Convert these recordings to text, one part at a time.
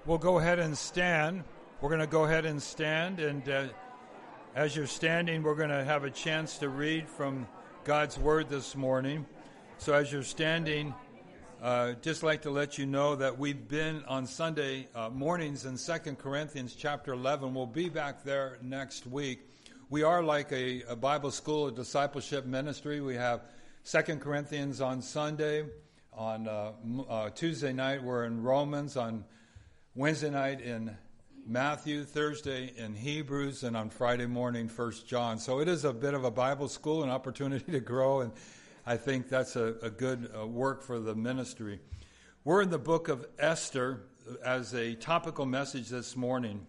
We'll go ahead and stand. We're going to go ahead and stand, and as you're standing, we're going to have a chance to read from God's Word this morning. So as you're standing, just like to let you know that we've been on Sunday mornings in 2 Corinthians chapter 11. We'll be back there next week. We are like a Bible school, a discipleship ministry. We have 2 Corinthians on Sunday. On Tuesday night, we're in Romans. On Wednesday night in Matthew, Thursday in Hebrews, and on Friday morning, 1 John. So it is a bit of a Bible school, an opportunity to grow, and I think that's a good work for the ministry. We're in the book of Esther as a topical message this morning.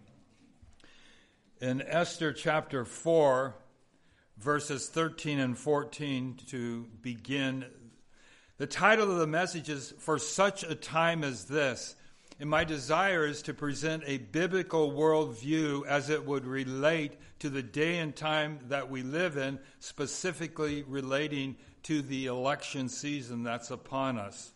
In Esther chapter 4, verses 13 and 14 to begin, the title of the message is For Such a Time as This. And my desire is to present a biblical worldview as it would relate to the day and time that we live in, specifically relating to the election season that's upon us.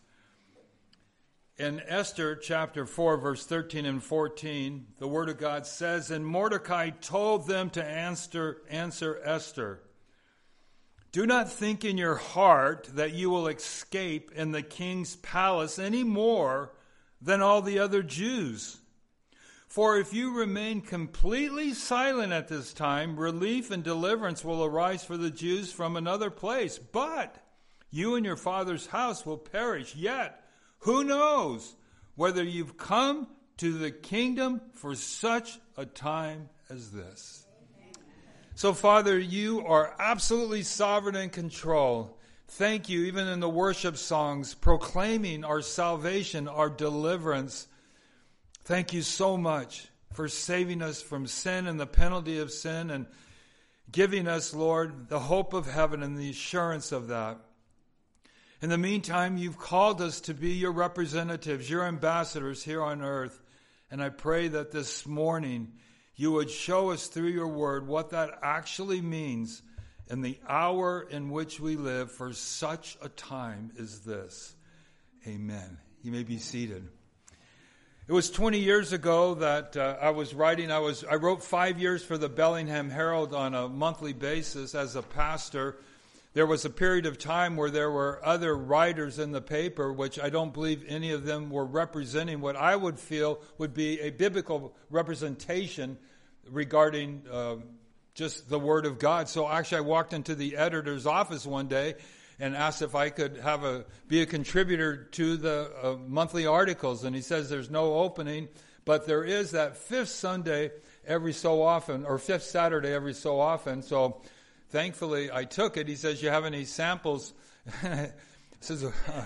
In Esther chapter 4, verse 13 and 14, the Word of God says, And Mordecai told them to answer Esther, Do not think in your heart that you will escape in the king's palace any more than all the other Jews. For if you remain completely silent at this time, relief and deliverance will arise for the Jews from another place. But you and your father's house will perish. Yet, who knows whether you've come to the kingdom for such a time as this? So, Father, you are absolutely sovereign in control. Thank you, even in the worship songs, proclaiming our salvation, our deliverance. Thank you so much for saving us from sin and the penalty of sin and giving us, Lord, the hope of heaven and the assurance of that. In the meantime, you've called us to be your representatives, your ambassadors here on earth. And I pray that this morning you would show us through your word what that actually means in the hour in which we live, for such a time as this. Amen. You may be seated. It was 20 years ago that I wrote 5 years for the Bellingham Herald on a monthly basis as a pastor. There was a period of time where there were other writers in the paper, which I don't believe any of them were representing what I would feel would be a biblical representation regarding just the Word of God. So actually I walked into the editor's office one day and asked if I could be a contributor to the monthly articles. And he says there's no opening, but there is that fifth Sunday every so often, or fifth Saturday every so often. So thankfully I took it. He says, you have any samples? He says,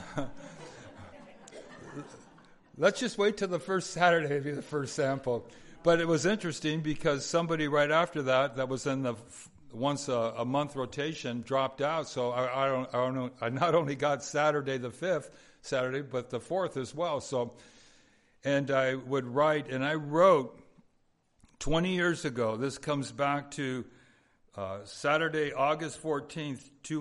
let's just wait till the first Saturday to be the first sample. But it was interesting because somebody right after that was in the once a month rotation, dropped out. So I don't know. I not only got Saturday the 5th Saturday, but the 4th as well. So, and I would write, and I wrote 20 years ago. This comes back to Saturday, August 14th,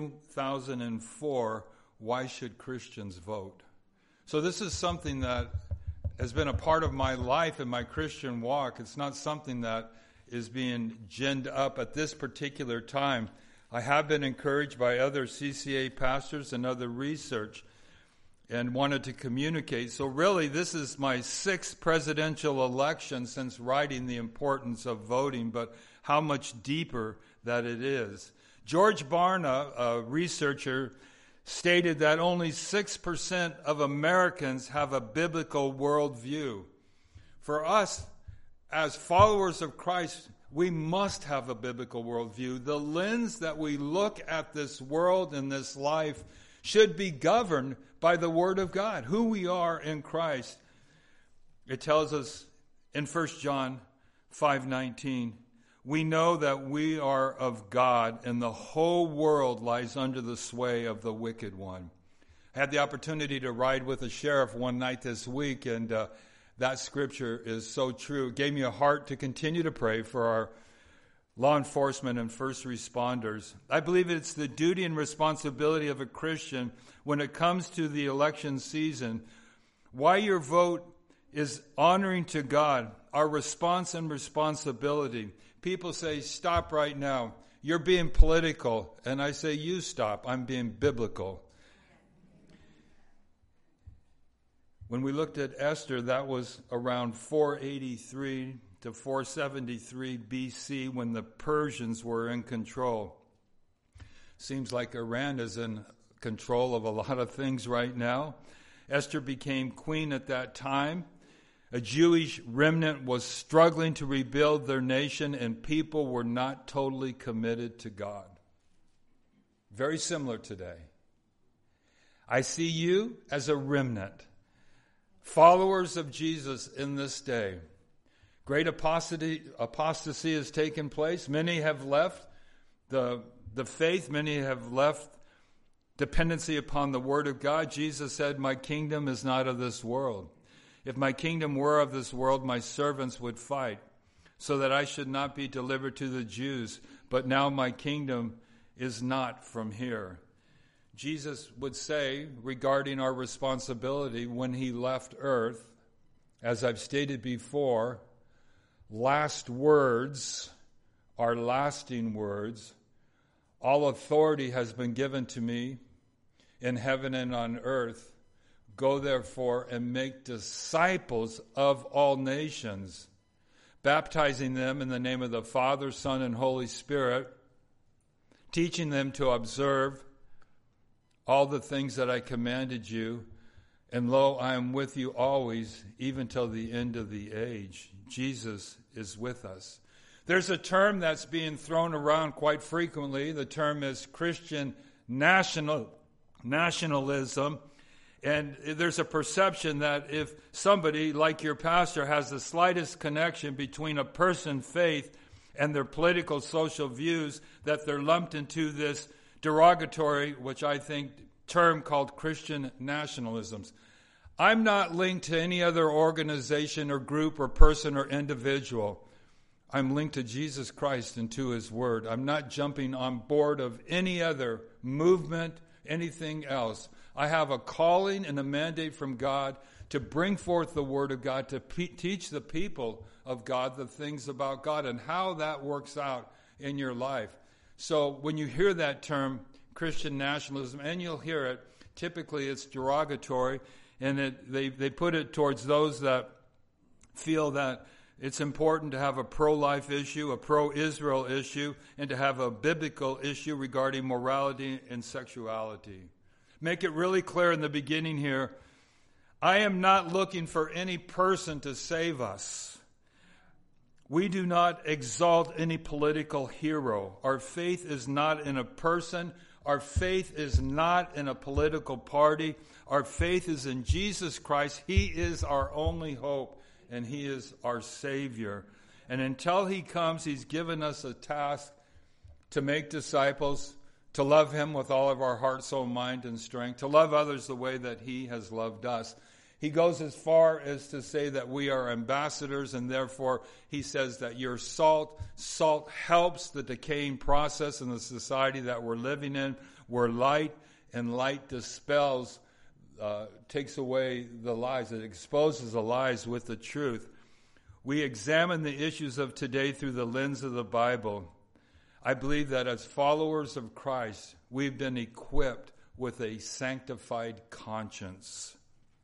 2004. Why should Christians vote? So this is something that has been a part of my life and my Christian walk. It's not something that is being ginned up at this particular time. I have been encouraged by other CCA pastors and other research and wanted to communicate. So really, this is my 6th presidential election since writing the importance of voting, but how much deeper that it is. George Barna, a researcher, stated that only 6% of Americans have a biblical worldview. For us, as followers of Christ, we must have a biblical worldview. The lens that we look at this world and this life should be governed by the Word of God, who we are in Christ. It tells us in 1 John 5:19, we know that we are of God, and the whole world lies under the sway of the wicked one. I had the opportunity to ride with a sheriff one night this week, and that scripture is so true. It gave me a heart to continue to pray for our law enforcement and first responders. I believe it's the duty and responsibility of a Christian when it comes to the election season. Why your vote is honoring to God, our response and responsibility. People say, stop right now. You're being political. And I say, you stop. I'm being biblical. When we looked at Esther, that was around 483 to 473 BC when the Persians were in control. Seems like Iran is in control of a lot of things right now. Esther became queen at that time. A Jewish remnant was struggling to rebuild their nation, and people were not totally committed to God. Very similar today. I see you as a remnant, followers of Jesus in this day. Great apostasy has taken place. Many have left the faith. Many have left dependency upon the Word of God. Jesus said, my kingdom is not of this world. If my kingdom were of this world, my servants would fight, so that I should not be delivered to the Jews. But now my kingdom is not from here. Jesus would say regarding our responsibility when he left earth, as I've stated before, last words are lasting words. All authority has been given to me in heaven and on earth. Go therefore and make disciples of all nations, baptizing them in the name of the Father, Son, and Holy Spirit, teaching them to observe all the things that I commanded you. And lo, I am with you always, even till the end of the age. Jesus is with us. There's a term that's being thrown around quite frequently. The term is Christian nationalism. And there's a perception that if somebody like your pastor has the slightest connection between a person's faith and their political social views, that they're lumped into this derogatory, which I think, term called Christian nationalisms. I'm not linked to any other organization or group or person or individual. I'm linked to Jesus Christ and to his word. I'm not jumping on board of any other movement, anything else. I have a calling and a mandate from God to bring forth the word of God, to teach the people of God the things about God and how that works out in your life. So when you hear that term, Christian nationalism, and you'll hear it, typically it's derogatory, and they put it towards those that feel that it's important to have a pro-life issue, a pro-Israel issue, and to have a biblical issue regarding morality and sexuality. Make it really clear in the beginning here, I am not looking for any person to save us. We do not exalt any political hero. Our faith is not in a person. Our faith is not in a political party. Our faith is in Jesus Christ. He is our only hope, and he is our Savior. And until he comes, he's given us a task to make disciples, to love him with all of our heart, soul, mind, and strength, to love others the way that he has loved us. He goes as far as to say that we are ambassadors, and therefore he says that you're salt. Salt helps the decaying process in the society that we're living in. We're light, and light dispels, takes away the lies. It exposes the lies with the truth. We examine the issues of today through the lens of the Bible. I believe that as followers of Christ, we've been equipped with a sanctified conscience.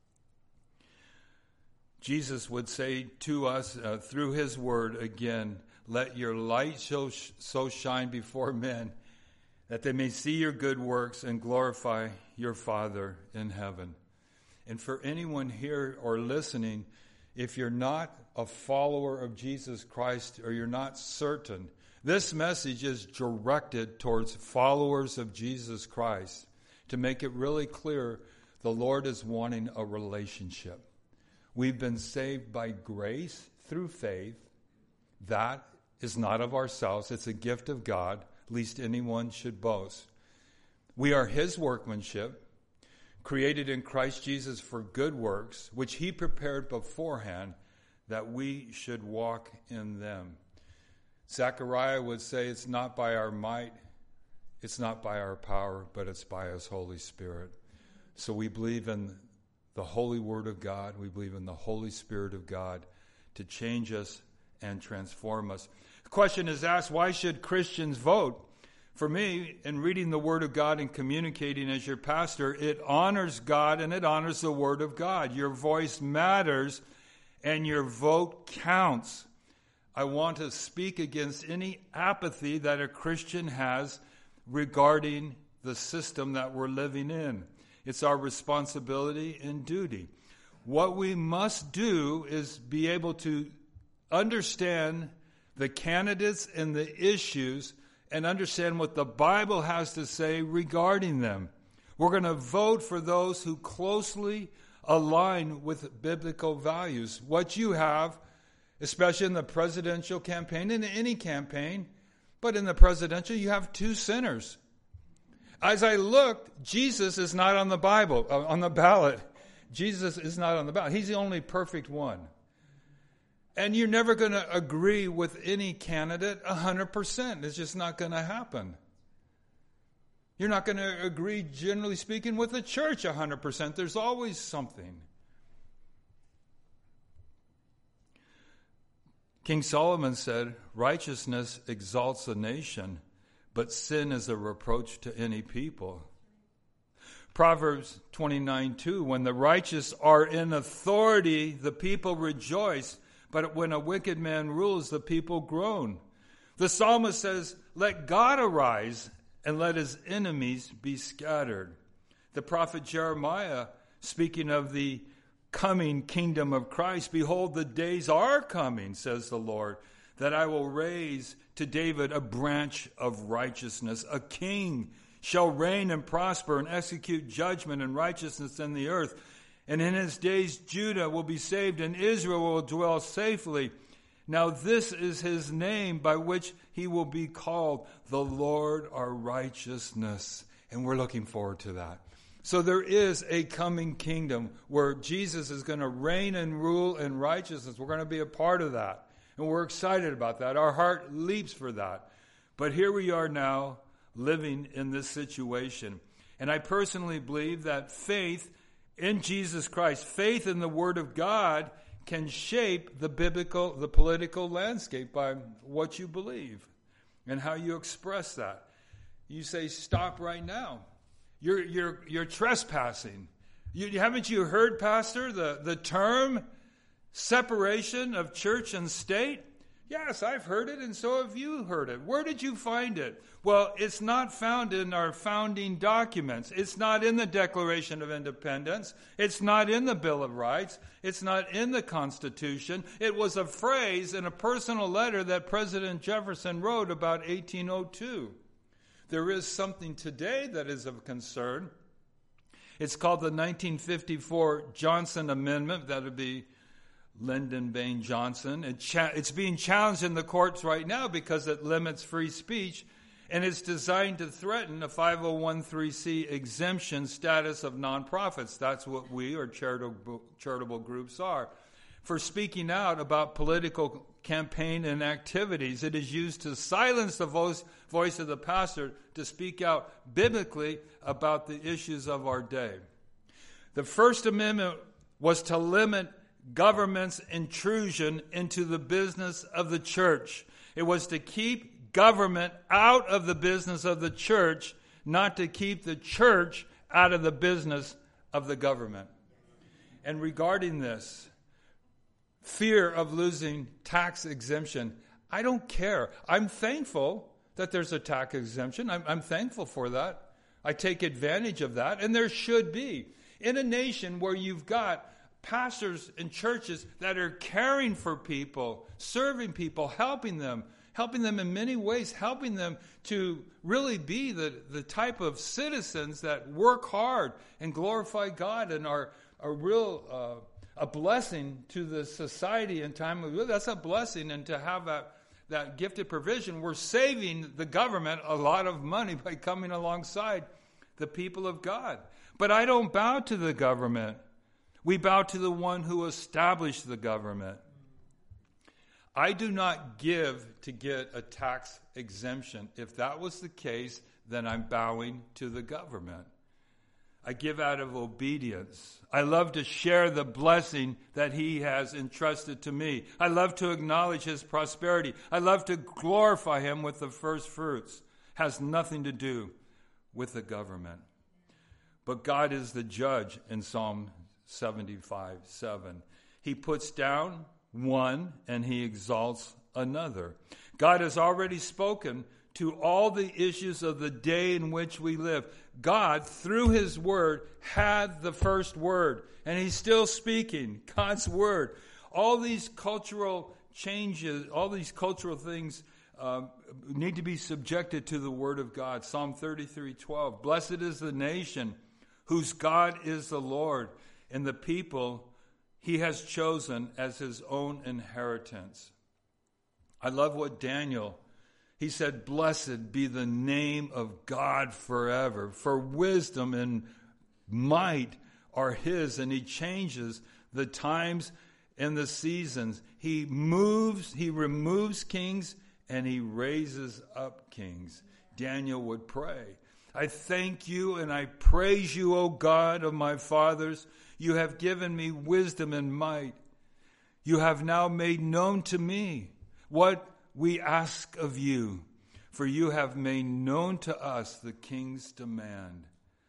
Jesus would say to us through his word again, let your light so shine before men that they may see your good works and glorify your Father in heaven. And for anyone here or listening, if you're not a follower of Jesus Christ or you're not certain, this message is directed towards followers of Jesus Christ. To make it really clear, the Lord is wanting a relationship. We've been saved by grace through faith. That is not of ourselves. It's a gift of God, lest anyone should boast. We are his workmanship, created in Christ Jesus for good works, which he prepared beforehand that we should walk in them. Zechariah would say it's not by our might, it's not by our power, but it's by his Holy Spirit. So we believe in the holy Word of God. We believe in the Holy Spirit of God to change us and transform us. The question is asked, why should Christians vote? For me, in reading the Word of God and communicating as your pastor, it honors God and it honors the Word of God. Your voice matters and your vote counts. I want to speak against any apathy that a Christian has regarding the system that we're living in. It's our responsibility and duty. What we must do is be able to understand the candidates and the issues and understand what the Bible has to say regarding them. We're going to vote for those who closely align with biblical values. What you have, especially in the presidential campaign, in any campaign, but in the presidential, you have two sinners. As I looked, Jesus is not on the Bible, on the ballot. Jesus is not on the ballot. He's the only perfect one. And you're never going to agree with any candidate 100%. It's just not going to happen. You're not going to agree, generally speaking, with the church 100%. There's always something. King Solomon said, righteousness exalts a nation, but sin is a reproach to any people. Proverbs 29:2, when the righteous are in authority, the people rejoice. But when a wicked man rules, the people groan. The psalmist says, let God arise and let his enemies be scattered. The prophet Jeremiah, speaking of the coming kingdom of Christ, behold, the days are coming, says the Lord, that I will raise to David a branch of righteousness. A king shall reign and prosper and execute judgment and righteousness in the earth. And in his days, Judah will be saved and Israel will dwell safely. Now this is his name by which he will be called, the Lord our righteousness. And we're looking forward to that. So there is a coming kingdom where Jesus is going to reign and rule in righteousness. We're going to be a part of that. And we're excited about that. Our heart leaps for that. But here we are now living in this situation. And I personally believe that faith in Jesus Christ, faith in the Word of God, can shape the political landscape by what you believe and how you express that. You say, stop right now. You're trespassing. Haven't you heard, Pastor, the term separation of church and state? Yes, I've heard it, and so have you heard it. Where did you find it? Well, it's not found in our founding documents. It's not in the Declaration of Independence. It's not in the Bill of Rights. It's not in the Constitution. It was a phrase in a personal letter that President Jefferson wrote about 1802. There is something today that is of concern. It's called the 1954 Johnson Amendment. That would be Lyndon Baines Johnson. It's being challenged in the courts right now because it limits free speech, and it's designed to threaten a 501(c) exemption status of nonprofits. That's what we, or charitable groups, are. For speaking out about political campaign and activities, it is used to silence the voice of the pastor to speak out biblically about the issues of our day. The First Amendment was to limit government's intrusion into the business of the church. It was to keep government out of the business of the church, not to keep the church out of the business of the government. And regarding this, fear of losing tax exemption, I don't care. I'm thankful that there's a tax exemption. I'm thankful for that. I take advantage of that, and there should be. In a nation where you've got pastors and churches that are caring for people, serving people, helping them in many ways, helping them to really be the type of citizens that work hard and glorify God and are a real a blessing to the society in time of that's a blessing. And to have that gifted provision, we're saving the government a lot of money by coming alongside the people of God. But I don't bow to the government. We bow to the one who established the government. I do not give to get a tax exemption. If that was the case, then I'm bowing to the government. I give out of obedience. I love to share the blessing that he has entrusted to me. I love to acknowledge his prosperity. I love to glorify him with the first fruits. Has nothing to do with the government. But God is the judge in Psalm 75:7. He puts down one and he exalts another. God has already spoken to all the issues of the day in which we live. God, through his word, had the first word, and he's still speaking God's word. All these cultural changes, all these cultural things need to be subjected to the word of God. Psalm 33:12. Blessed is the nation whose God is the Lord, and the people he has chosen as his own inheritance. I love what Daniel, he said, blessed be the name of God forever, for wisdom and might are his, and he changes the times and the seasons. He removes kings, and he raises up kings. Daniel would pray, I thank you and I praise you, O God of my fathers. You have given me wisdom and might. You have now made known to me what we ask of you, for you have made known to us the king's demand.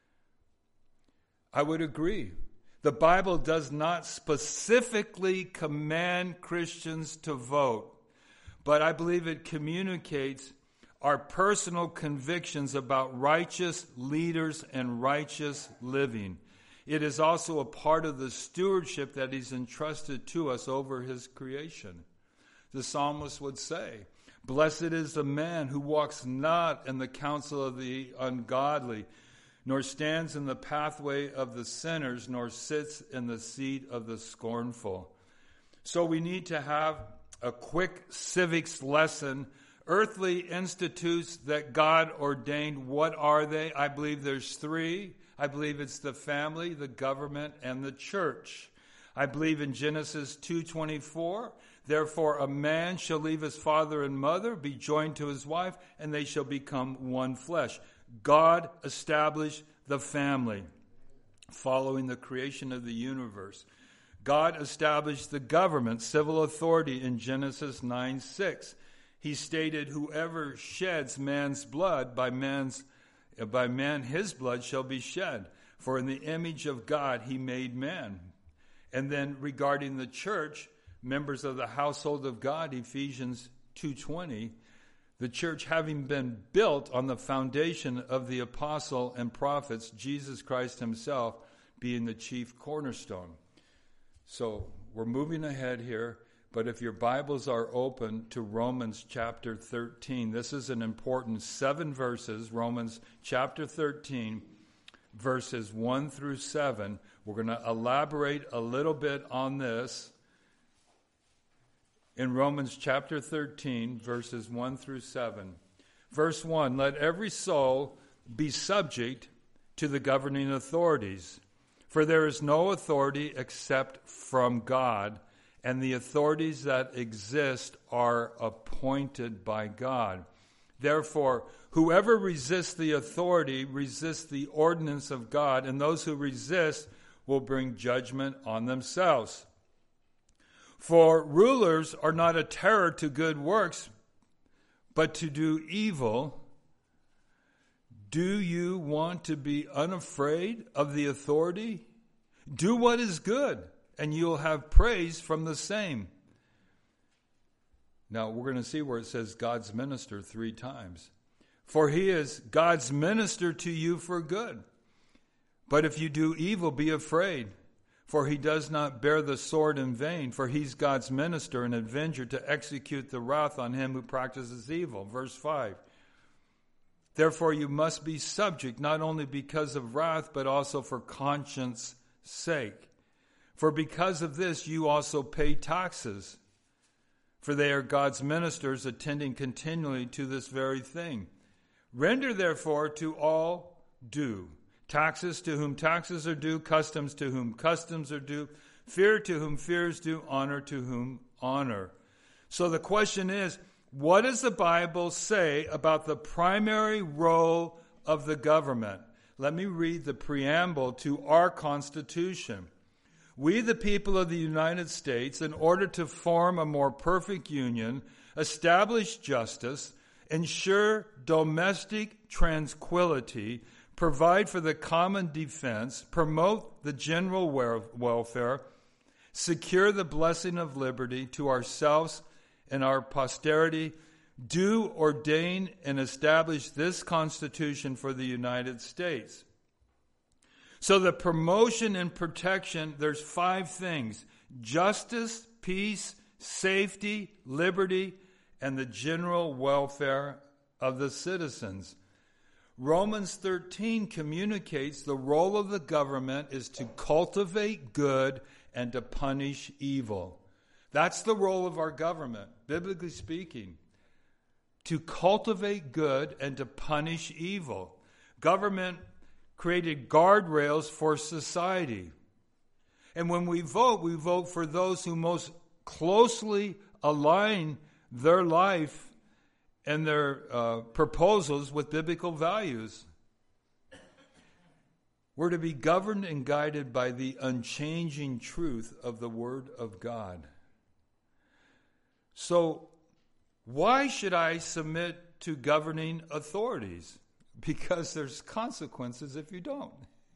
I would agree. The Bible does not specifically command Christians to vote, but I believe it communicates our personal convictions about righteous leaders and righteous living. It is also a part of the stewardship that he's entrusted to us over his creation. The psalmist would say, blessed is the man who walks not in the counsel of the ungodly, nor stands in the pathway of the sinners, nor sits in the seat of the scornful. So we need to have a quick civics lesson. Earthly institutes that God ordained, what are they? I believe there's three. I believe it's the family, the government, and the church. I believe in Genesis 2:24, therefore a man shall leave his father and mother, be joined to his wife, and they shall become one flesh. God established the family following the creation of the universe. God established the government, civil authority in Genesis 9:6. He stated, whoever sheds man's blood, by man his blood shall be shed. For in the image of God he made man. And then regarding the church, members of the household of God, Ephesians 2:20, the church having been built on the foundation of the apostle and prophets, Jesus Christ himself being the chief cornerstone. So we're moving ahead here. But if your Bibles are open to Romans chapter 13, this is an important 7 verses, Romans chapter 13, verses 1 through 7. We're going to elaborate a little bit on this. In Romans chapter 13, verses 1 through 7. Verse 1, let every soul be subject to the governing authorities, for there is no authority except from God, and the authorities that exist are appointed by God. Therefore, whoever resists the authority resists the ordinance of God, and those who resist will bring judgment on themselves. For rulers are not a terror to good works, but to do evil. Do you want to be unafraid of the authority? Do what is good, and you'll have praise from the same. Now, we're going to see where it says God's minister 3 times. For he is God's minister to you for good. But if you do evil, be afraid. For he does not bear the sword in vain. For he's God's minister and avenger to execute the wrath on him who practices evil. Verse 5. Therefore you must be subject, not only because of wrath, but also for conscience sake. For because of this you also pay taxes, for they are God's ministers, attending continually to this very thing. Render therefore to all due, taxes to whom taxes are due, customs to whom customs are due, fear to whom fear is due, honor to whom honor. So the question is, what does the Bible say about the primary role of the government? let me read the preamble to our Constitution. We, the people of the United States, in order to form a more perfect union, establish justice, ensure domestic tranquility, provide for the common defense, promote the general welfare, secure the blessing of liberty to ourselves and our posterity, do ordain and establish this Constitution for the United States. So the promotion and protection, there's 5 things: justice, peace, safety, liberty, and the general welfare of the citizens. Romans 13 communicates the role of the government is to cultivate good and to punish evil. That's the role of our government, biblically speaking. To cultivate good and to punish evil. Government created guardrails for society. And when we vote for those who most closely align their life and their proposals with biblical values. We're to be governed and guided by the unchanging truth of the Word of God. So, why should I submit to governing authorities? Because there's consequences if you don't.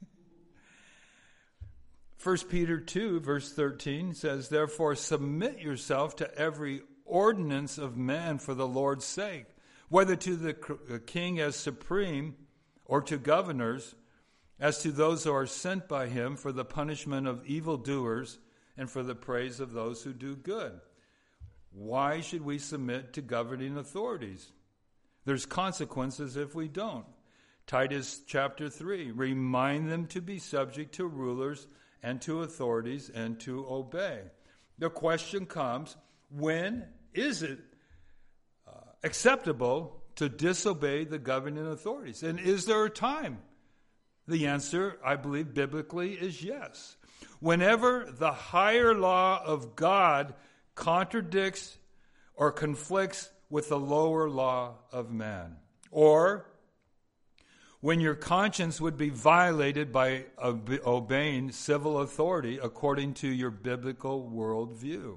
1 Peter 2, verse 13 says, "Therefore submit yourself to every ordinance of man for the Lord's sake, whether to the king as supreme or to governors, as to those who are sent by him for the punishment of evildoers and for the praise of those who do good." Why should we submit to governing authorities? There's consequences if we don't. Titus chapter 3, remind them to be subject to rulers and to authorities and to obey. The question comes, when is it acceptable to disobey the governing authorities? And is there a time? The answer, I believe, biblically is yes. Whenever the higher law of God contradicts or conflicts with the lower law of man, or when your conscience would be violated by obeying civil authority according to your biblical worldview.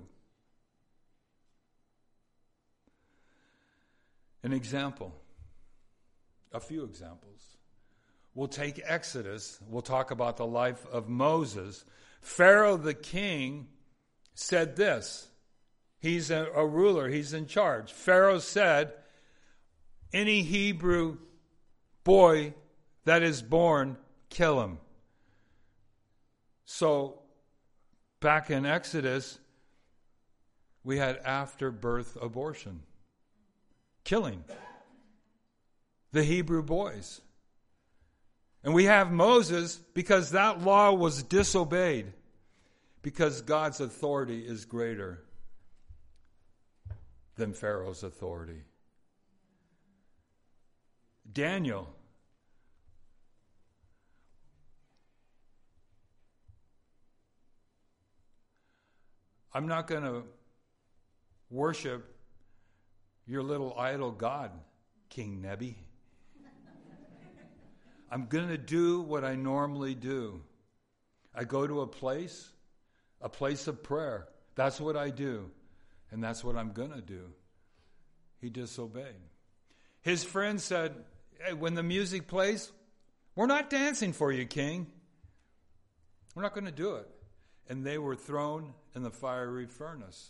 An example, a few examples. We'll take Exodus. We'll talk about the life of Moses. Pharaoh the king said this. He's a ruler. He's in charge. Pharaoh said, any Hebrew boy that is born, kill him. So, back in Exodus, we had after-birth abortion. Killing the Hebrew boys. And we have Moses because that law was disobeyed. Because God's authority is greater than Pharaoh's authority. Daniel. I'm not going to worship your little idol god, King Nebi. I'm going to do what I normally do. I go to a place of prayer. That's what I do. And that's what I'm going to do. He disobeyed. His friend said, hey, when the music plays, we're not dancing for you, king. We're not going to do it. And they were thrown in the fiery furnace.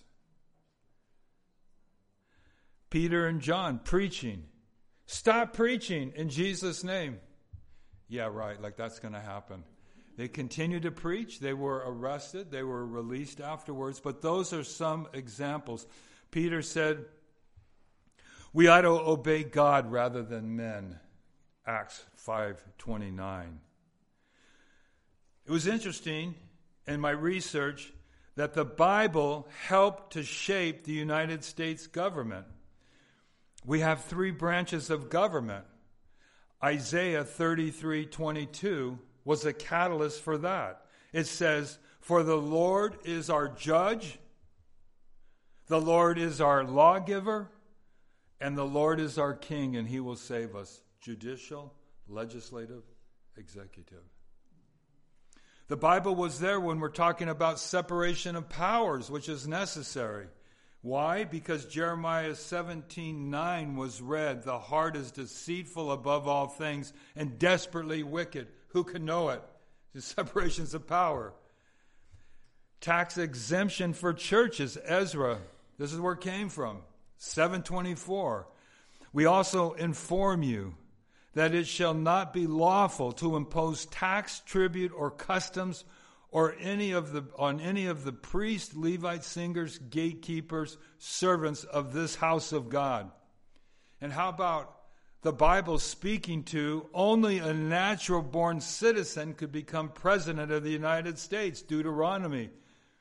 Peter and John preaching. Stop preaching in Jesus' name. Yeah, right, like that's going to happen. They continued to preach. They were arrested. They were released afterwards. But those are some examples. Peter said, we ought to obey God rather than men. Acts 5:29. It was interesting in my research that the Bible helped to shape the United States government. We have 3 branches of government. Isaiah 33:22 was a catalyst for that. It says, for the Lord is our judge, the Lord is our lawgiver, and the Lord is our king, and he will save us. Judicial, legislative, executive. The Bible was there when we're talking about separation of powers, which is necessary. Why? Because Jeremiah 17:9 was read, the heart is deceitful above all things and desperately wicked. Who can know it? The separations of power. Tax exemption for churches, Ezra. This is where it came from. 7:24. We also inform you that it shall not be lawful to impose tax, tribute, or customs on any of the priests, Levites, singers, gatekeepers, servants of this house of God. And how about the Bible speaking to only a natural-born citizen could become president of the United States, Deuteronomy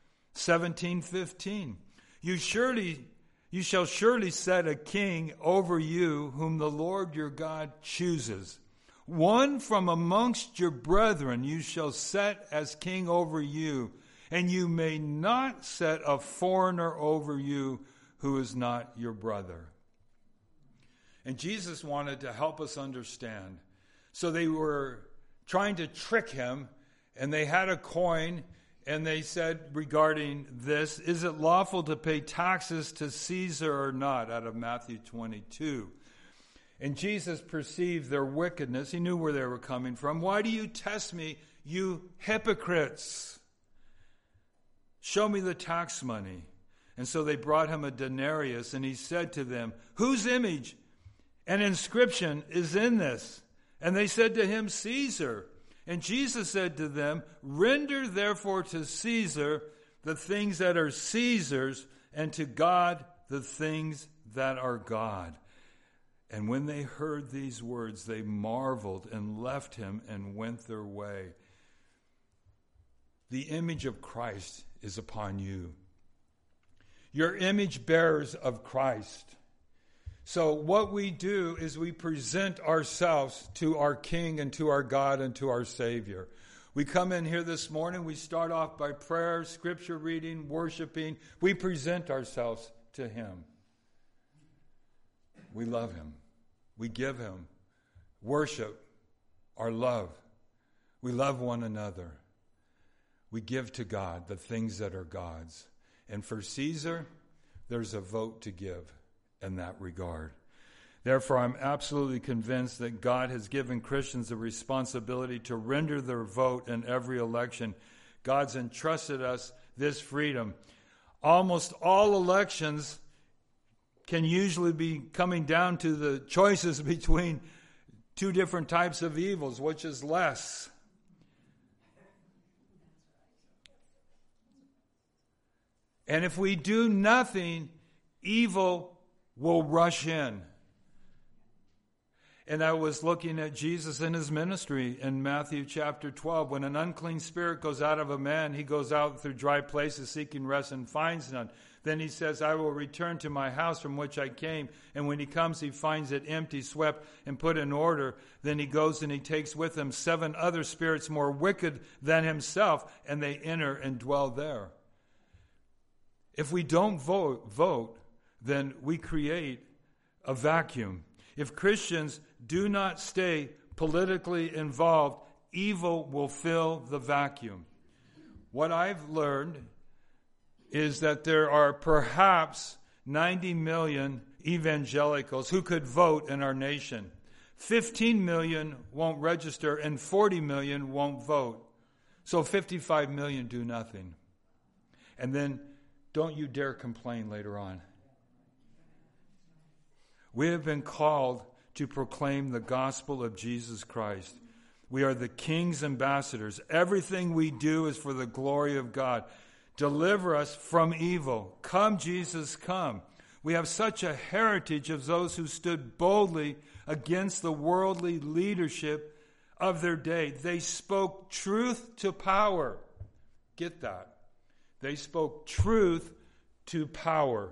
17:15. You shall surely set a king over you whom the Lord your God chooses. One from amongst your brethren you shall set as king over you, and you may not set a foreigner over you who is not your brother. And Jesus wanted to help us understand. So they were trying to trick him, and they had a coin, and they said regarding this, is it lawful to pay taxes to Caesar or not? Out of Matthew 22. And Jesus perceived their wickedness. He knew where they were coming from. Why do you test me, you hypocrites? Show me the tax money. And so they brought him a denarius, and he said to them, whose image and inscription is in this? And they said to him, Caesar. And Jesus said to them, render therefore to Caesar the things that are Caesar's, and to God the things that are God. And when they heard these words, they marveled and left him and went their way. The image of Christ is upon you. Your image bearers of Christ. So what we do is we present ourselves to our King and to our God and to our Savior. We come in here this morning, we start off by prayer, scripture reading, worshiping. We present ourselves to him. We love him. We give him worship, our love. We love one another. We give to God the things that are God's. And for Caesar, there's a vote to give in that regard. Therefore, I'm absolutely convinced that God has given Christians the responsibility to render their vote in every election. God's entrusted us this freedom. Almost all elections can usually be coming down to the choices between two different types of evils, which is less. And if we do nothing, evil will rush in. And I was looking at Jesus in his ministry in Matthew chapter 12. When an unclean spirit goes out of a man, he goes out through dry places seeking rest and finds none. Then he says, I will return to my house from which I came. And when he comes, he finds it empty, swept, and put in order. Then he goes and he takes with him 7 other spirits more wicked than himself, and they enter and dwell there. If we don't vote, then we create a vacuum. If Christians do not stay politically involved, evil will fill the vacuum. What I've learned is that there are perhaps 90 million evangelicals who could vote in our nation. 15 million won't register and 40 million won't vote. So 55 million do nothing. And then don't you dare complain later on. We have been called to proclaim the gospel of Jesus Christ. We are the King's ambassadors. Everything we do is for the glory of God. Deliver us from evil. Come, Jesus, come. We have such a heritage of those who stood boldly against the worldly leadership of their day. They spoke truth to power. Get that? They spoke truth to power.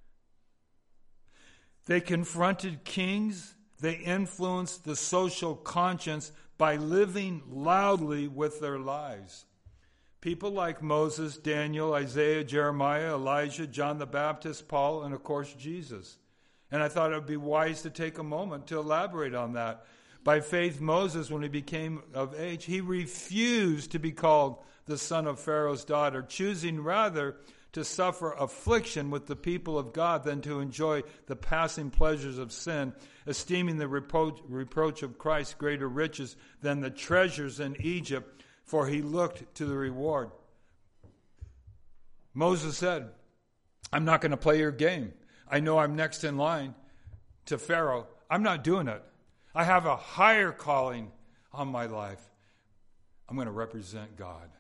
They confronted kings. They influenced the social conscience by living loudly with their lives. People like Moses, Daniel, Isaiah, Jeremiah, Elijah, John the Baptist, Paul, and of course Jesus. And I thought it would be wise to take a moment to elaborate on that. By faith, Moses, when he became of age, he refused to be called the son of Pharaoh's daughter, choosing rather to suffer affliction with the people of God than to enjoy the passing pleasures of sin, esteeming the reproach of Christ greater riches than the treasures in Egypt, for he looked to the reward. Moses said, I'm not going to play your game. I know I'm next in line to Pharaoh. I'm not doing it. I have a higher calling on my life. I'm going to represent God.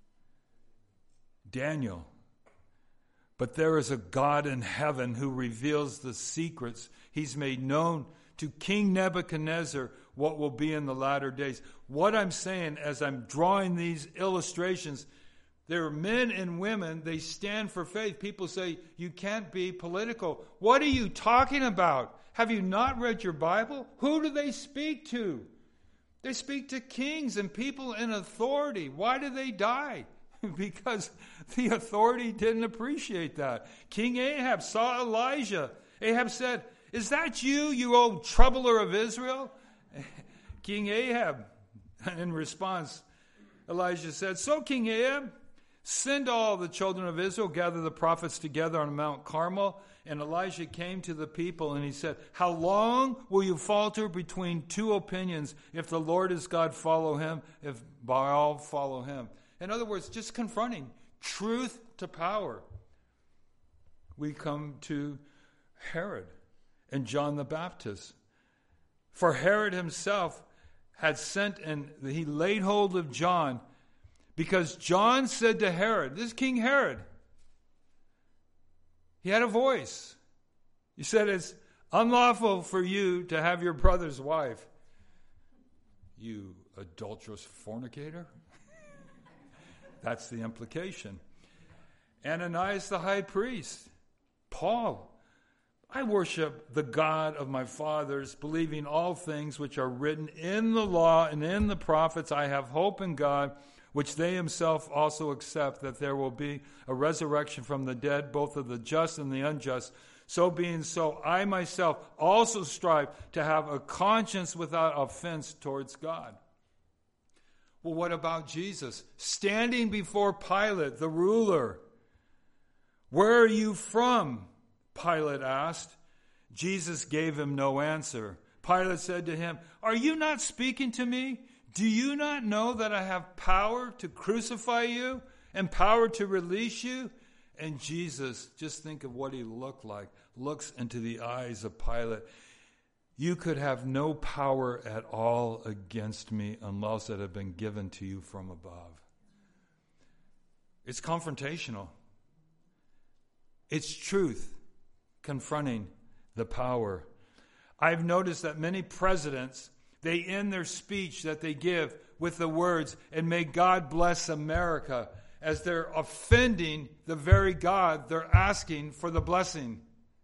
Daniel. But there is a God in heaven who reveals the secrets. He's made known to King Nebuchadnezzar what will be in the latter days. What I'm saying as I'm drawing these illustrations, there are men and women, they stand for faith. People say, you can't be political. What are you talking about? Have you not read your Bible? Who do they speak to? They speak to kings and people in authority. Why do they die? Because the authority didn't appreciate that. King Ahab saw Elijah. Ahab said, is that you, you old troubler of Israel? King Ahab, in response, Elijah said, so King Ahab, send all the children of Israel, gather the prophets together on Mount Carmel. And Elijah came to the people and he said, how long will you falter between two opinions? If the Lord is God, follow him. If Baal, follow him. In other words, just confronting truth to power. We come to Herod and John the Baptist. For Herod himself had sent and he laid hold of John because John said to Herod, this is King Herod. He had a voice. He said, it's unlawful for you to have your brother's wife. You adulterous fornicator? That's the implication. Ananias the high priest. Paul, I worship the God of my fathers, believing all things which are written in the law and in the prophets. I have hope in God, which they himself also accept, that there will be a resurrection from the dead, both of the just and the unjust. So being so, I myself also strive to have a conscience without offense towards God. Well, what about Jesus? Standing before Pilate, the ruler. Where are you from? Pilate asked. Jesus gave him no answer. Pilate said to him, are you not speaking to me? Do you not know that I have power to crucify you and power to release you? And Jesus, just think of what he looked like, looks into the eyes of Pilate. You could have no power at all against me unless it had been given to you from above. It's confrontational. It's truth confronting the power. I've noticed that many presidents, they end their speech that they give with the words, and may God bless America, as they're offending the very God they're asking for the blessing.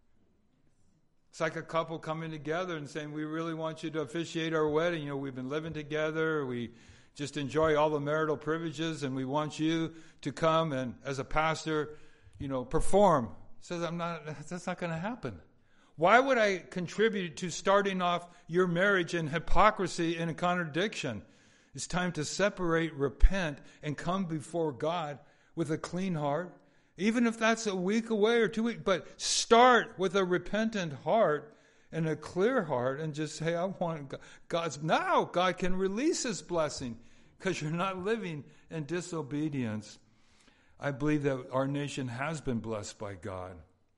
It's like a couple coming together and saying, we really want you to officiate our wedding. You know, we've been living together. We just enjoy all the marital privileges, and we want you to come and, as a pastor, perform. He says, that's not going to happen. Why would I contribute to starting off your marriage in hypocrisy and in contradiction? It's time to separate, repent, and come before God with a clean heart. Even if that's a week away or 2 weeks, but start with a repentant heart and a clear heart and just say, I want God's. Now God can release his blessing because you're not living in disobedience. I believe that our nation has been blessed by God.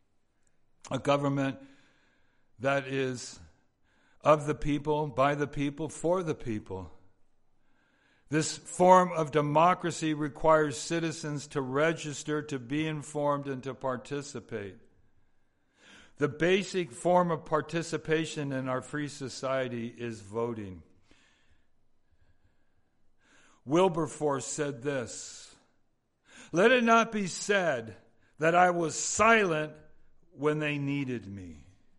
A government that is of the people, by the people, for the people. This form of democracy requires citizens to register, to be informed, and to participate. The basic form of participation in our free society is voting. Wilberforce said this, "Let it not be said that I was silent when they needed me."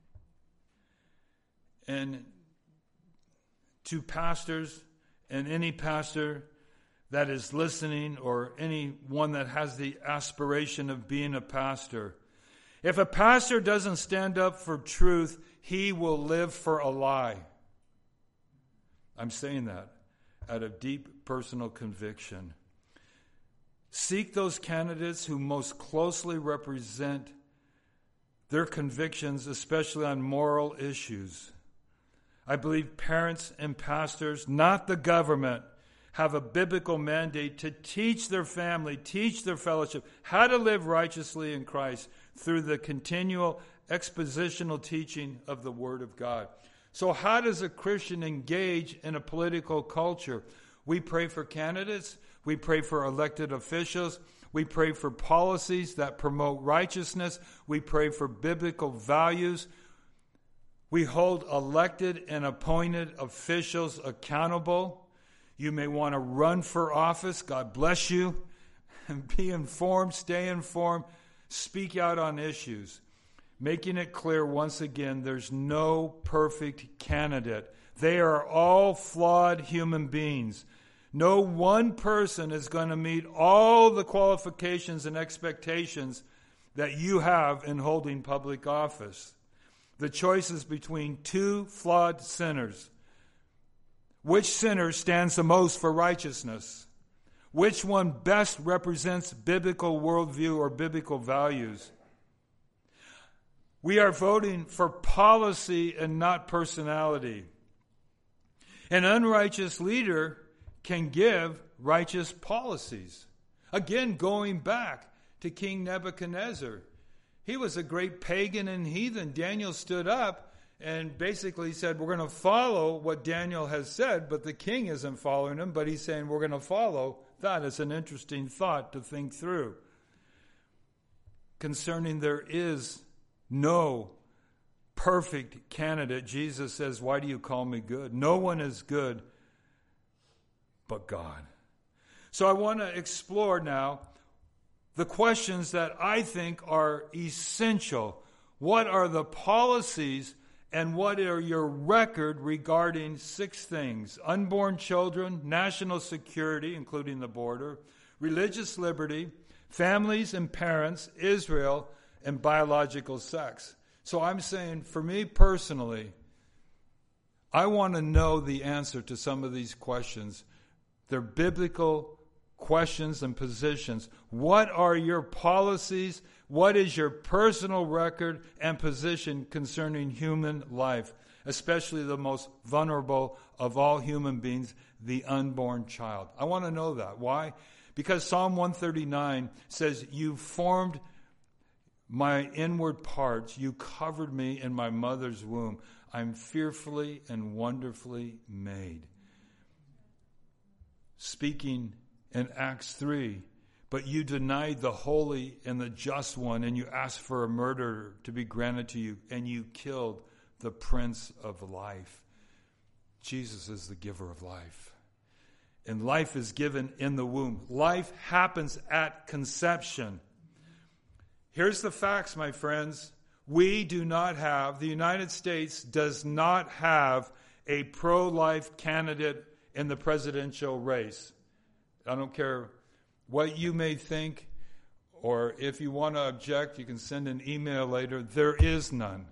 And to pastors and any pastor that is listening, or anyone that has the aspiration of being a pastor, if a pastor doesn't stand up for truth, he will live for a lie. I'm saying that out of deep personal conviction. Seek those candidates who most closely represent their convictions, especially on moral issues. I believe parents and pastors, not the government, have a biblical mandate to teach their family, teach their fellowship, how to live righteously in Christ through the continual expositional teaching of the Word of God. So how does a Christian engage in a political culture? We pray for candidates. We pray for elected officials. We pray for policies that promote righteousness. We pray for biblical values. We hold elected and appointed officials accountable. You may want to run for office. God bless you. And be informed, stay informed, speak out on issues. Making it clear once again, there's no perfect candidate. They are all flawed human beings. No one person is going to meet all the qualifications and expectations that you have in holding public office. The choice is between two flawed sinners. Which sinner stands the most for righteousness? Which one best represents biblical worldview or biblical values? We are voting for policy and not personality. An unrighteous leader can give righteous policies. Again, going back to King Nebuchadnezzar. He was a great pagan and heathen. Daniel stood up and basically said, we're going to follow what Daniel has said, but the king isn't following him, but he's saying we're going to follow that. Is an interesting thought to think through. Concerning there is no perfect candidate, Jesus says, why do you call me good? No one is good but God. So I want to explore now the questions that I think are essential. What are the policies and what are your record regarding 6 things? Unborn children, national security, including the border, religious liberty, families and parents, Israel, and biological sex. So I'm saying, for me personally, I want to know the answer to some of these questions. They're biblical questions and positions. What are your policies? What is your personal record and position concerning human life, especially the most vulnerable of all human beings, the unborn child? I want to know that. Why? Because Psalm 139 says, you formed my inward parts. You covered me in my mother's womb. I'm fearfully and wonderfully made. Speaking in Acts 3, but you denied the holy and the just one, and you asked for a murderer to be granted to you, and you killed the Prince of Life. Jesus is the giver of life. And life is given in the womb. Life happens at conception. Here's the facts, my friends. We do not have, the United States does not have a pro-life candidate in the presidential race. I don't care what you may think, or if you want to object, you can send an email later. There is none.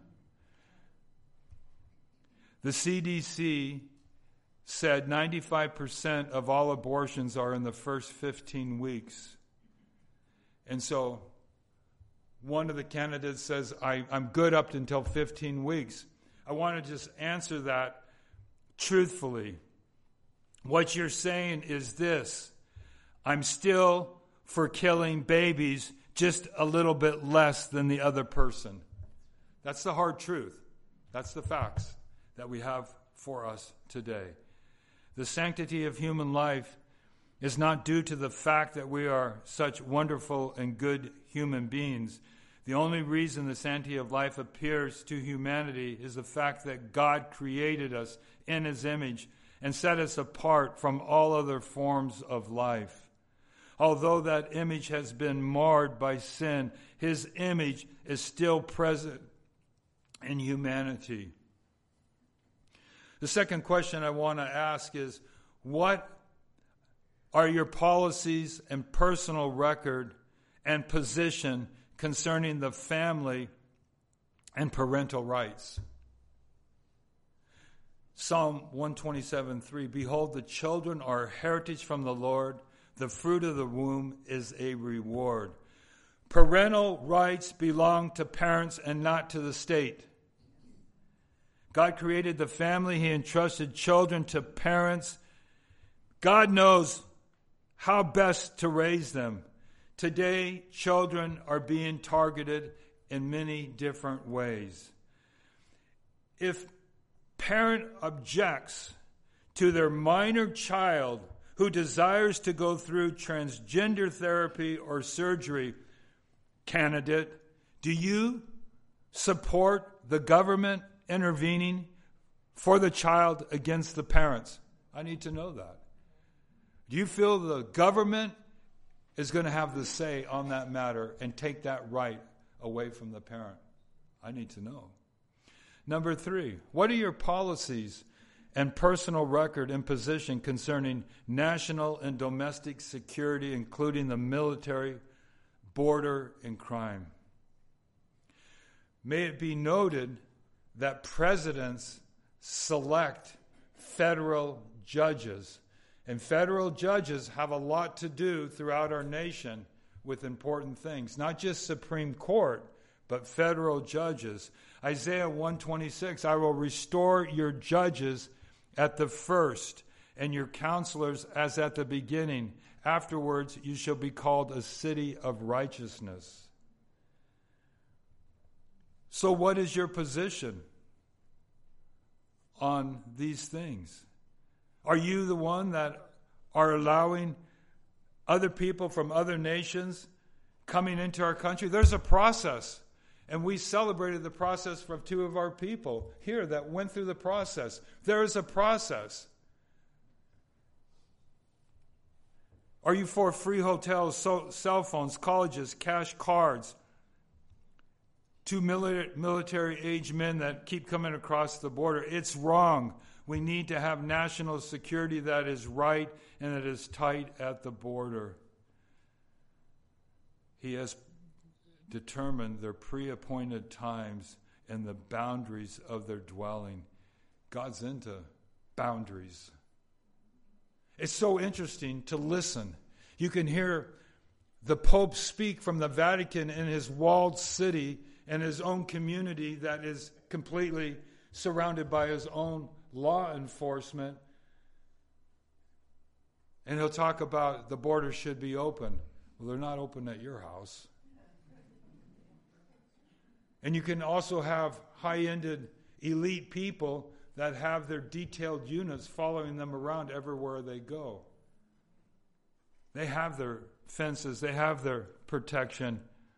The CDC said 95% of all abortions are in the first 15 weeks. And so one of the candidates says, I'm good up until 15 weeks. I want to just answer that truthfully. What you're saying is this: I'm still for killing babies, just a little bit less than the other person. That's the hard truth. That's the facts that we have for us today. The sanctity of human life is not due to the fact that we are such wonderful and good human beings. The only reason the sanctity of life appears to humanity is the fact that God created us in His image and set us apart from all other forms of life. Although that image has been marred by sin, His image is still present in humanity. The second question I want to ask is, what are your policies and personal record and position concerning the family and parental rights? Psalm 127:3, behold, the children are a heritage from the Lord. The fruit of the womb is a reward. Parental rights belong to parents and not to the state. God created the family. He entrusted children to parents. God knows how best to raise them. Today, children are being targeted in many different ways. If parent objects to their minor child who desires to go through transgender therapy or surgery, candidate, do you support the government intervening for the child against the parents? I need to know that. Do you feel the government is going to have the say on that matter and take that right away from the parent? I need to know. Number 3, what are your policies and personal record and position concerning national and domestic security, including the military, border, and crime? May it be noted that presidents select federal judges, and federal judges have a lot to do throughout our nation with important things, not just Supreme Court, but federal judges. Isaiah 126, I will restore your judges at the first, and your counselors as at the beginning. Afterwards, you shall be called a city of righteousness. So what is your position on these things? Are you the one that are allowing other people from other nations coming into our country? There's a process. And we celebrated the process from 2 of our people here that went through the process. There is a process. Are you for free hotels, cell phones, colleges, cash cards to military-age men that keep coming across the border? It's wrong. We need to have national security that is right and that is tight at the border. He has determined their pre-appointed times and the boundaries of their dwelling. God's into boundaries. It's so interesting to listen. You can hear the Pope speak from the Vatican in his walled city and his own community that is completely surrounded by his own law enforcement. And he'll talk about the border should be open. Well, they're not open at your house. And you can also have high-ended elite people that have their detailed units following them around everywhere they go. They have their fences. They have their protection.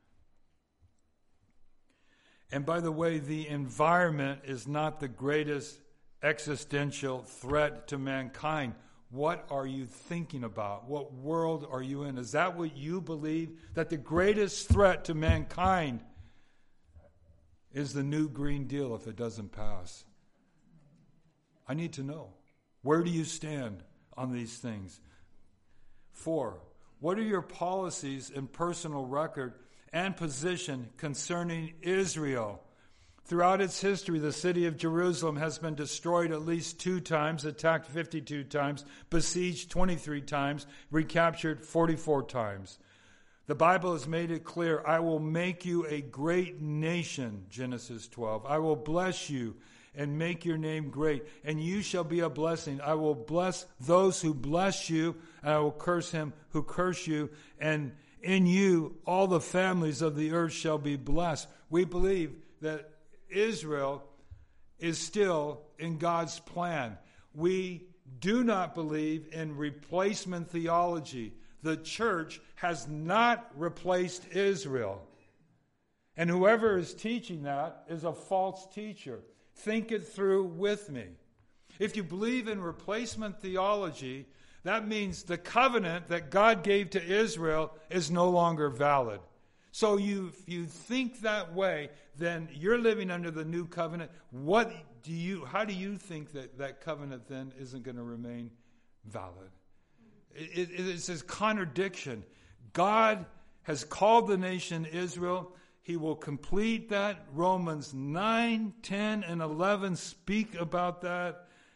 And by the way, the environment is not the greatest existential threat to mankind. What are you thinking about? What world are you in? Is that what you believe? That the greatest threat to mankind is the new Green Deal if it doesn't pass? I need to know. Where do you stand on these things? 4, what are your policies and personal record and position concerning Israel? Throughout its history, the city of Jerusalem has been destroyed at least 2 times, attacked 52 times, besieged 23 times, recaptured 44 times. The Bible has made it clear, I will make you a great nation, Genesis 12. I will bless you and make your name great, and you shall be a blessing. I will bless those who bless you, and I will curse him who curse you, and in you all the families of the earth shall be blessed. We believe that Israel is still in God's plan. We do not believe in replacement theology. The church has not replaced Israel. And whoever is teaching that is a false teacher. Think it through with me. If you believe in replacement theology, that means the covenant that God gave to Israel is no longer valid. So if you think that way, then you're living under the new covenant. How do you think that covenant then isn't going to remain valid? It's this contradiction. God has called the nation Israel. He will complete that. Romans 9, 10, and 11 speak about that.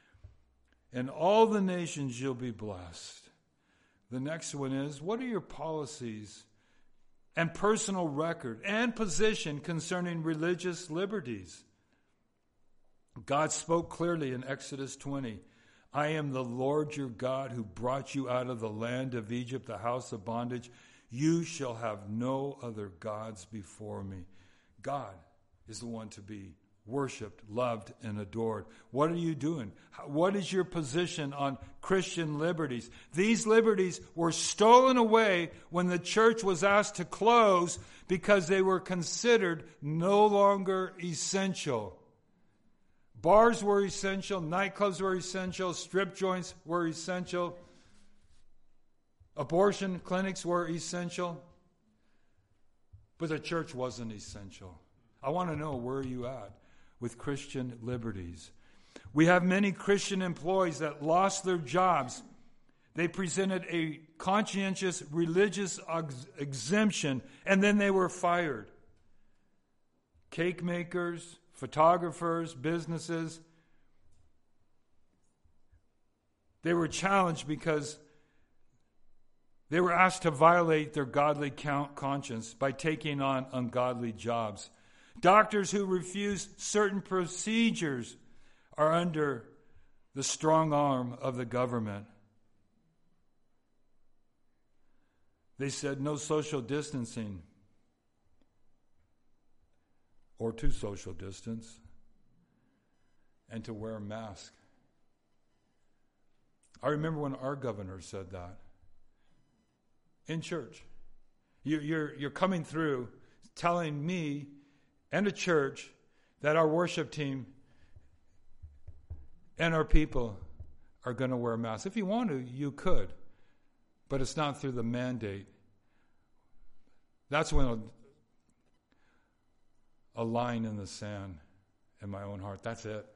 and all the nations you'll be blessed. The next one is, what are your policies and personal record and position concerning religious liberties? God spoke clearly in Exodus 20. I am the Lord your God who brought you out of the land of Egypt, the house of bondage. You shall have no other gods before me. God is the one to be worshiped, loved, and adored. What are you doing? What is your position on Christian liberties? These liberties were stolen away when the church was asked to close because they were considered no longer essential. Bars were essential, nightclubs were essential, strip joints were essential, abortion clinics were essential, but the church wasn't essential. I want to know, where are you at with Christian liberties? We have many Christian employees that lost their jobs. They presented a conscientious religious exemption, and then they were fired. Cake makers, photographers, businesses, they were challenged because they were asked to violate their godly conscience by taking on ungodly jobs. Doctors who refuse certain procedures are under the strong arm of the government. They said no social distancing, or to social distance, and to wear a mask. I remember when our governor said that in church. You're coming through telling me and a church that our worship team and our people are going to wear masks. If you want to, you could, but it's not through the mandate. That's when a line in the sand in my own heart. That's it.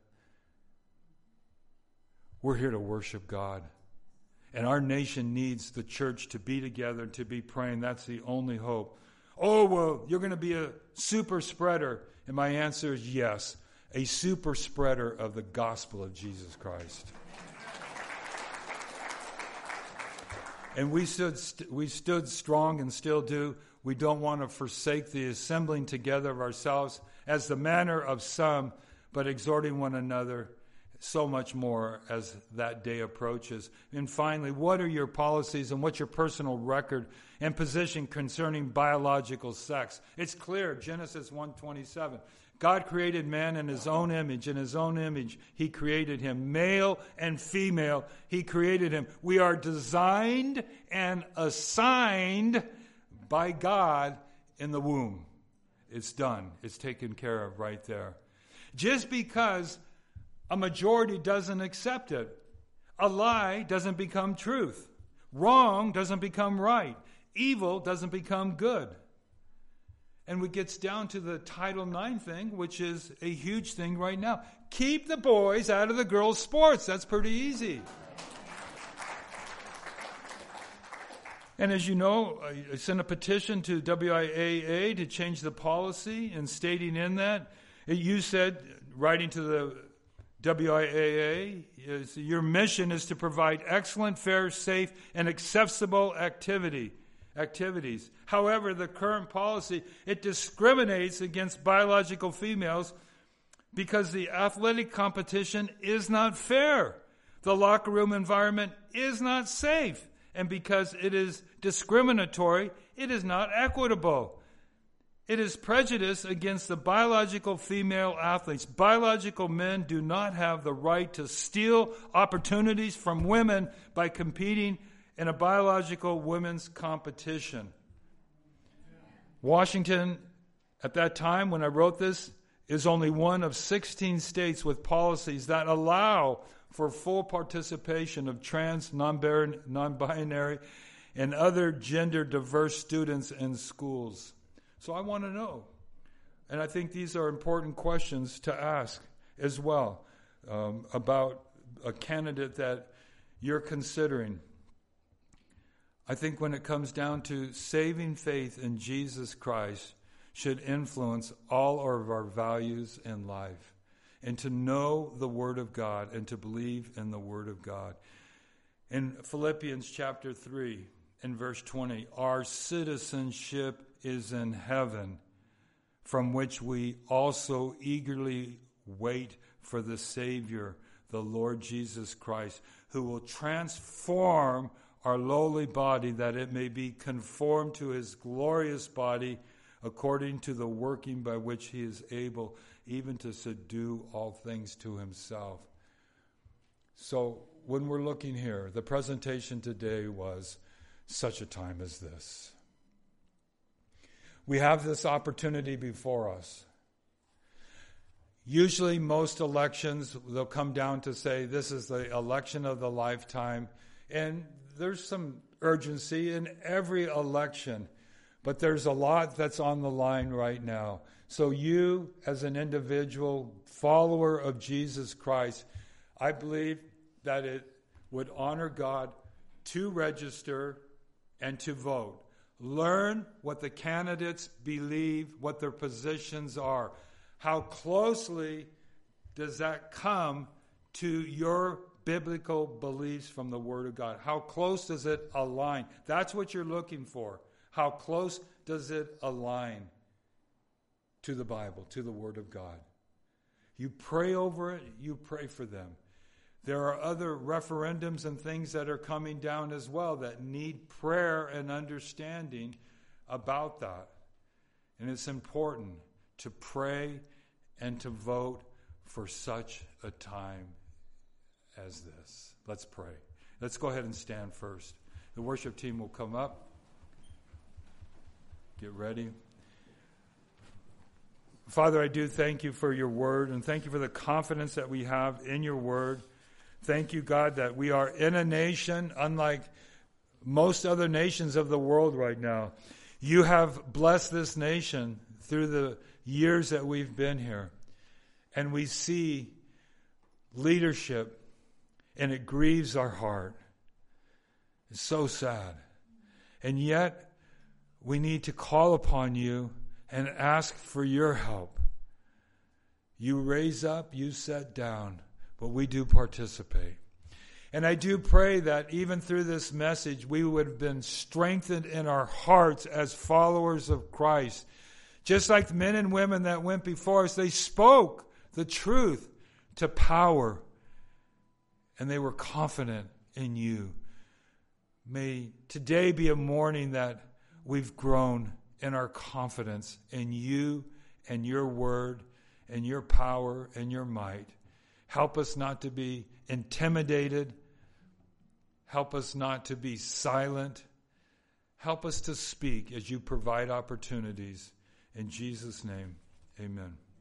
We're here to worship God. And our nation needs the church to be together, to be praying. That's the only hope. Oh, well, you're going to be a super spreader. And my answer is yes, a super spreader of the gospel of Jesus Christ. And we stood strong and still do. We don't want to forsake the assembling together of ourselves as the manner of some, but exhorting one another so much more as that day approaches. And finally, what are your policies and what's your personal record and position concerning biological sex? It's clear, Genesis 1:27. God created man in his own image. In his own image, he created him. Male and female, he created him. We are designed and assigned by God in the womb. It's done. It's taken care of right there. Just because a majority doesn't accept it, a lie doesn't become truth. Wrong doesn't become right. Evil doesn't become good. And it gets down to the Title IX thing, which is a huge thing right now. Keep the boys out of the girls' sports. That's pretty easy. And as you know, I sent a petition to WIAA to change the policy, and stating in that, you said, writing to the WIAA, your mission is to provide excellent, fair, safe, and accessible activities. However, the current policy, it discriminates against biological females because the athletic competition is not fair. The locker room environment is not safe. And because it is discriminatory, it is not equitable. It is prejudice against the biological female athletes. Biological men do not have the right to steal opportunities from women by competing in a biological women's competition. Washington, at that time when I wrote this, is only one of 16 states with policies that allow for full participation of trans, non-binary, and other gender-diverse students in schools. So I want to know, and I think these are important questions to ask as well about a candidate that you're considering. I think when it comes down to saving faith in Jesus Christ should influence all of our values in life. and to know the Word of God and to believe in the Word of God. In Philippians chapter 3, in verse 20, our citizenship is in heaven, from which we also eagerly wait for the Savior, the Lord Jesus Christ, who will transform our lowly body that it may be conformed to his glorious body, according to the working by which he is able even to subdue all things to himself. So when we're looking here, the presentation today was such a time as this. We have this opportunity before us. Usually most elections, they'll come down to say this is the election of the lifetime. And there's some urgency in every election. But there's a lot that's on the line right now. So you, as an individual follower of Jesus Christ, I believe that it would honor God to register and to vote. Learn what the candidates believe, what their positions are. How closely does that come to your biblical beliefs from the Word of God? How close does it align? That's what you're looking for. How close does it align to the Bible, to the Word of God? You pray over it, you pray for them. There are other referendums and things that are coming down as well that need prayer and understanding about that. And it's important to pray and to vote for such a time as this. Let's pray. Let's go ahead and stand first. The worship team will come up. Get ready. Father, I do thank you for your word, and thank you for the confidence that we have in your word. Thank you, God, that we are in a nation unlike most other nations of the world right now. You have blessed this nation through the years that we've been here. And we see leadership, and it grieves our heart. It's so sad. And yet, we need to call upon you and ask for your help. You raise up, you set down, but we do participate. And I do pray that even through this message, we would have been strengthened in our hearts as followers of Christ. Just like the men and women that went before us, they spoke the truth to power, and they were confident in you. May today be a morning that we've grown in our confidence in you and your word and your power and your might. Help us not to be intimidated. Help us not to be silent. Help us to speak as you provide opportunities. In Jesus' name, amen.